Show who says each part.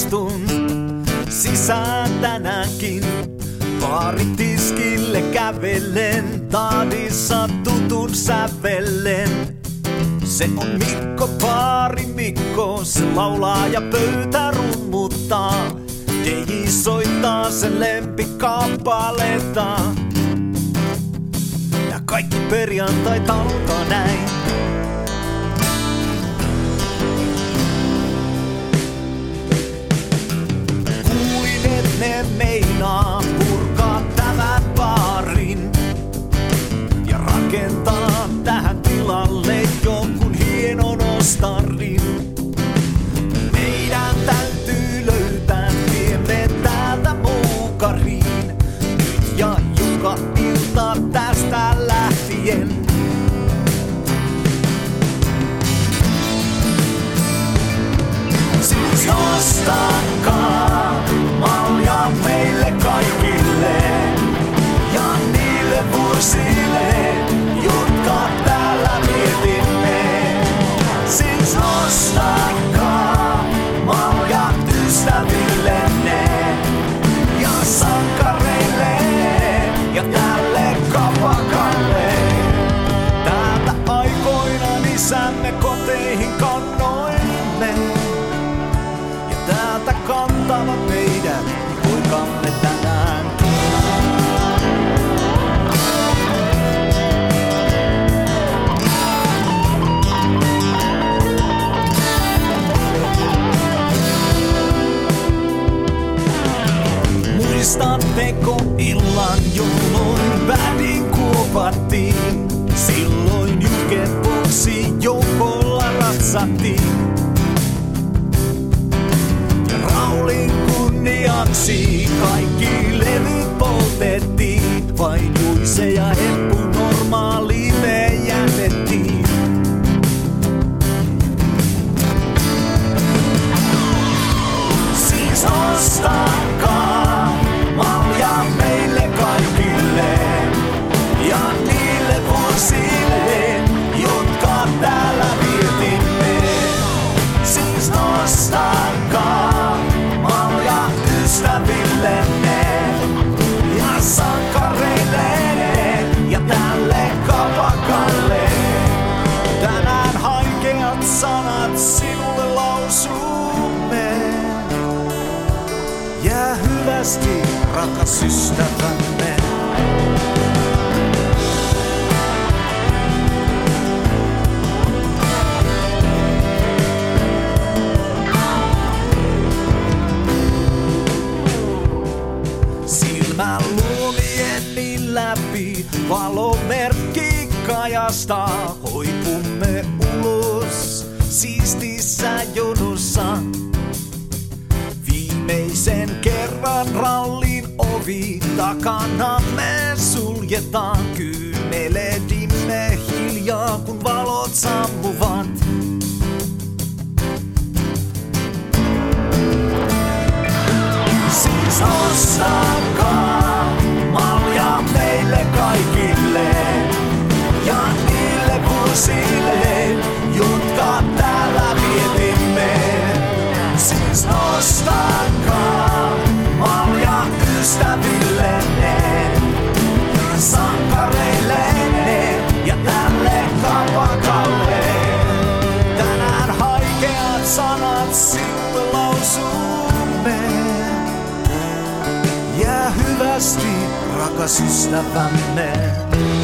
Speaker 1: astun sisään tänäänkin. Baaritiskille kävelen, taadissa tutun sävellen. Se on Mikko, baari Mikko, se laulaa ja pöytä rummuttaa. DJ soittaa sen lempikappaletta. Ja kaikki perjantait alkaa näin. Kuulin, et ne meinaa purkaa tämän baarin ja rakentaa tähän tilalle jonkun hienon ostarin. Meidän täytyy löytää tiemme täältä Moukariin nyt ja joka ilta tästä lähtien. Siis ostakaa malja meille kaikille ja niille vuosille, jotka täällä mietimme. Siis ostakaa maljat ystävillenne ja sankareille ja tälle kapakalle. Täältä aikoinaan isämme koteihin kannoimme ja täältä kantavat meidän poikamme tänäänkin. Muistatteko illan, jolloin väliin kuopattiin? Silloin jukeboksi joukolla ratsattiin. Ja Raulin kunniaksi kaikki levyt poltettiin. Vain Juise ja Heppu normaali me jätettiin. Siis ostakaa malja meille kaikille ja niille vuosille, jotka täällä vietimme. Siis ostakaa malja ystävillenne ja sankareille ja tälle kapakalle. Tänään haikeat sanat sinulle lausumme. Jää hyvästi, rakas ystävämme. Silmä luomieni läpi valomerkki kajastaa. Hoipumme ulos siistissä jonossa. Viimeisen kerran rallin ovi takana me suljetaan. Kyyneledimme hiljaa kun valot sammuvat. Siis ostakaa malja meille kaikille ja niille vuosille, jotka täällä vietimme. Siis ostakaa malja ystävillenne ja sankareillenne ja tälle kapakalle. Tänään haikeat sanat sinulle lausumme. Jää hyvästi, rakas ystävämme.